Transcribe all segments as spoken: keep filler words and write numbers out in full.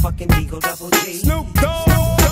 motherfucking Deagle Double G. Snoop Dogg.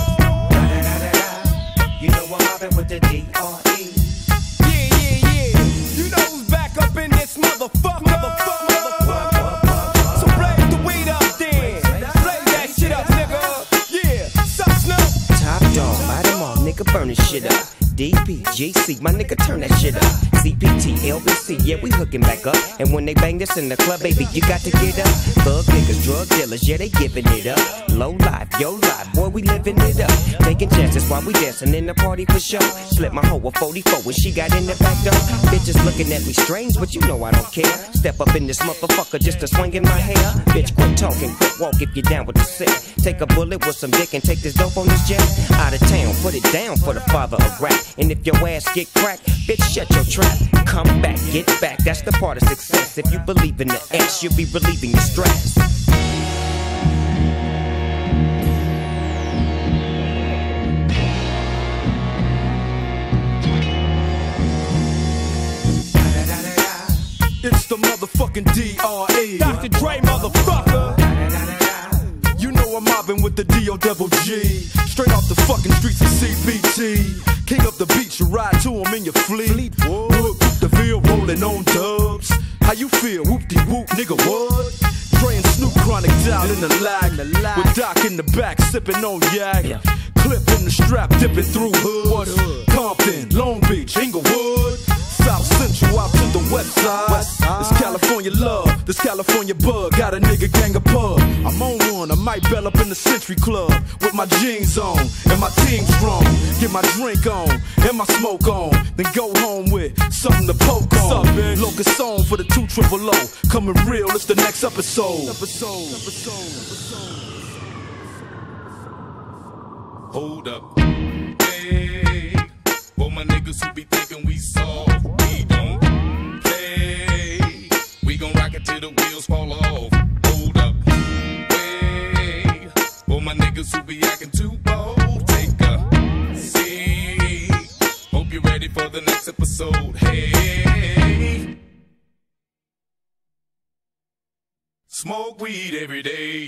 You know I'm mobbing with the D R E. Yeah, yeah, yeah. You know who's back up in this motherfucker. Motherfucker, motherfucker. So blaze the weed up then. Blaze that shit up, nigga. Yeah, sup, Snoop? Top dog, bite them all, nigga, burn this shit up. D P G C, my nigga, turn that shit up. C P T, L B C, yeah, we hooking back up. And when they bang this in the club, baby, you got to get up. Thug niggas, drug dealers, yeah, they giving it up. Low life, yo life, boy, we living it up. Taking chances while we dancing in the party for sure. Slip my hoe a forty-four when she got in the back door. Bitches looking at me strange, but you know I don't care. Step up in this motherfucker just to swing in my hair. Bitch, quit talking, quit walk if you're down with the sick. Take a bullet with some dick and take this dope on this jet. Out of town, put it down for the father of rap. And if your ass get cracked, bitch, shut your trap. Come back, get back, that's the part of success. If you believe in the X, you'll be relieving your stress. It's the motherfucking D R E. Doctor Dre, motherfucker. You know I'm mobbing with the D O double G. Straight off the fucking streets of C P T. King up the beach, you ride to him in your fleet. Whoop, the field rolling on dubs. How you feel? Whoop-de-whoop, nigga, what? Dre and Snoop Chronic down in the lag. With Doc in the back, sipping on yak. Clip in the strap, dipping through hoods. Compton, Long Beach, Inglewood. South Central out to the west side. This California love, this California bug. Got a nigga gang of pub. I'm on one, I might bell up in the Century Club. With my jeans on, and my team strong. Get my drink on, and my smoke on. Then go home with something to poke on. Locust song for the two triple O. Coming real, it's the next episode. Episode, episode, episode. Hold up. Hey, for my niggas who be thinking we soft, we don't play. We gon' rock it till the wheels fall off. Hold up. Hey, for my niggas who be acting too bold, take a seat. Hope you're ready for the next episode. Hey, smoke weed every day.